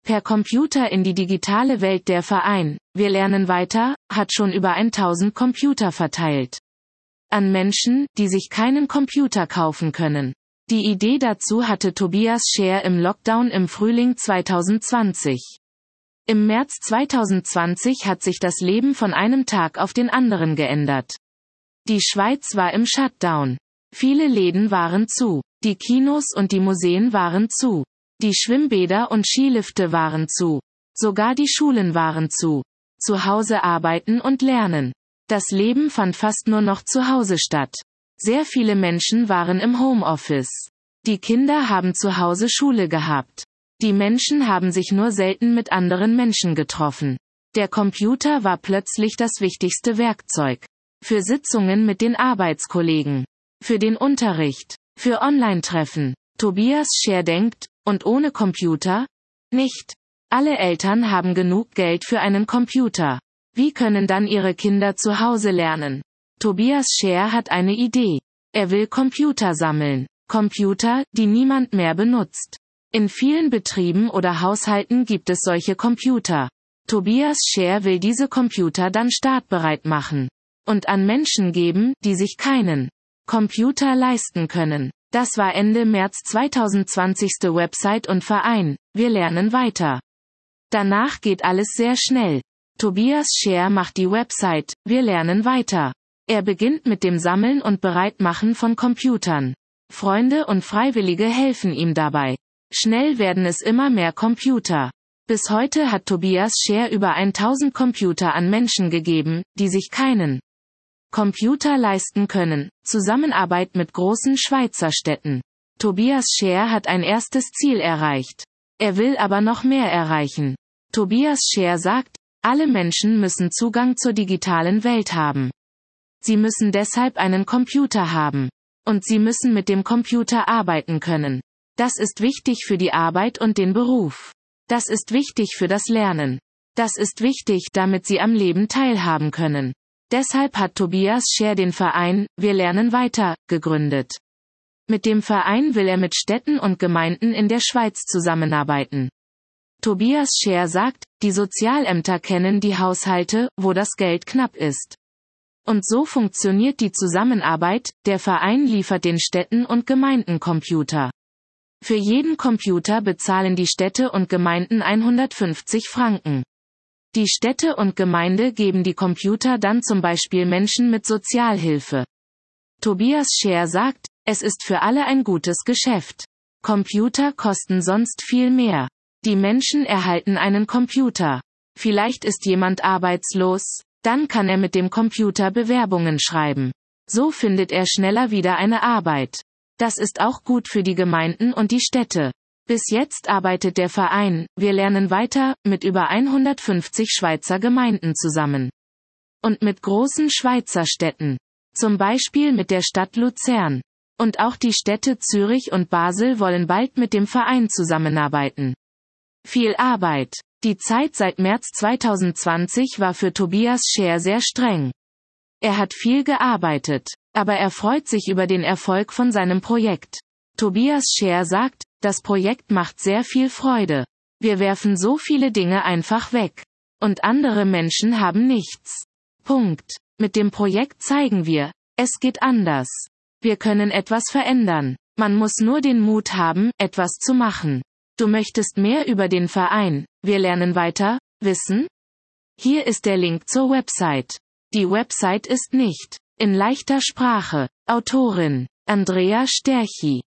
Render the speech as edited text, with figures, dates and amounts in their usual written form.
Per Computer in die digitale Welt. Der Verein Wir lernen weiter hat schon über 1000 Computer verteilt. An Menschen, die sich keinen Computer kaufen können. Die Idee dazu hatte Tobias Scher im Lockdown im Frühling 2020. Im März 2020 hat sich das Leben von einem Tag auf den anderen geändert. Die Schweiz war im Shutdown. Viele Läden waren zu. Die Kinos und die Museen waren zu. Die Schwimmbäder und Skilifte waren zu. Sogar die Schulen waren zu. Zu Hause arbeiten und lernen. Das Leben fand fast nur noch zu Hause statt. Sehr viele Menschen waren im Homeoffice. Die Kinder haben zu Hause Schule gehabt. Die Menschen haben sich nur selten mit anderen Menschen getroffen. Der Computer war plötzlich das wichtigste Werkzeug. Für Sitzungen mit den Arbeitskollegen. Für den Unterricht. Für Online-Treffen. Tobias Scher denkt, und ohne Computer? Nicht. Alle Eltern haben genug Geld für einen Computer. Wie können dann ihre Kinder zu Hause lernen? Tobias Scher hat eine Idee. Er will Computer sammeln. Computer, die niemand mehr benutzt. In vielen Betrieben oder Haushalten gibt es solche Computer. Tobias Scher will diese Computer dann startbereit machen. Und an Menschen geben, die sich keinen Computer leisten können. Das war Ende März 2020. Website und Verein Wir lernen weiter. Danach geht alles sehr schnell. Tobias Scher macht die Website Wir lernen weiter. Er beginnt mit dem Sammeln und Bereitmachen von Computern. Freunde und Freiwillige helfen ihm dabei. Schnell werden es immer mehr Computer. Bis heute hat Tobias Scher über 1000 Computer an Menschen gegeben, die sich keinen Computer leisten können. Zusammenarbeit mit großen Schweizer Städten. Tobias Scher hat ein erstes Ziel erreicht. Er will aber noch mehr erreichen. Tobias Scher sagt, alle Menschen müssen Zugang zur digitalen Welt haben. Sie müssen deshalb einen Computer haben. Und sie müssen mit dem Computer arbeiten können. Das ist wichtig für die Arbeit und den Beruf. Das ist wichtig für das Lernen. Das ist wichtig, damit sie am Leben teilhaben können. Deshalb hat Tobias Scher den Verein Wir lernen weiter gegründet. Mit dem Verein will er mit Städten und Gemeinden in der Schweiz zusammenarbeiten. Tobias Scher sagt, die Sozialämter kennen die Haushalte, wo das Geld knapp ist. Und so funktioniert die Zusammenarbeit, der Verein liefert den Städten und Gemeinden Computer. Für jeden Computer bezahlen die Städte und Gemeinden 150 Franken. Die Städte und Gemeinde geben die Computer dann zum Beispiel Menschen mit Sozialhilfe. Tobias Scher sagt, es ist für alle ein gutes Geschäft. Computer kosten sonst viel mehr. Die Menschen erhalten einen Computer. Vielleicht ist jemand arbeitslos, dann kann er mit dem Computer Bewerbungen schreiben. So findet er schneller wieder eine Arbeit. Das ist auch gut für die Gemeinden und die Städte. Bis jetzt arbeitet der Verein Wir lernen weiter mit über 150 Schweizer Gemeinden zusammen. Und mit großen Schweizer Städten. Zum Beispiel mit der Stadt Luzern. Und auch die Städte Zürich und Basel wollen bald mit dem Verein zusammenarbeiten. Viel Arbeit. Die Zeit seit März 2020 war für Tobias Scher sehr streng. Er hat viel gearbeitet, aber er freut sich über den Erfolg von seinem Projekt. Tobias Scher sagt, das Projekt macht sehr viel Freude. Wir werfen so viele Dinge einfach weg. Und andere Menschen haben nichts. Punkt. Mit dem Projekt zeigen wir, es geht anders. Wir können etwas verändern. Man muss nur den Mut haben, etwas zu machen. Du möchtest mehr über den Verein Wir lernen weiter wissen? Hier ist der Link zur Website. Die Website ist nicht in leichter Sprache. Autorin Andrea Sterchi.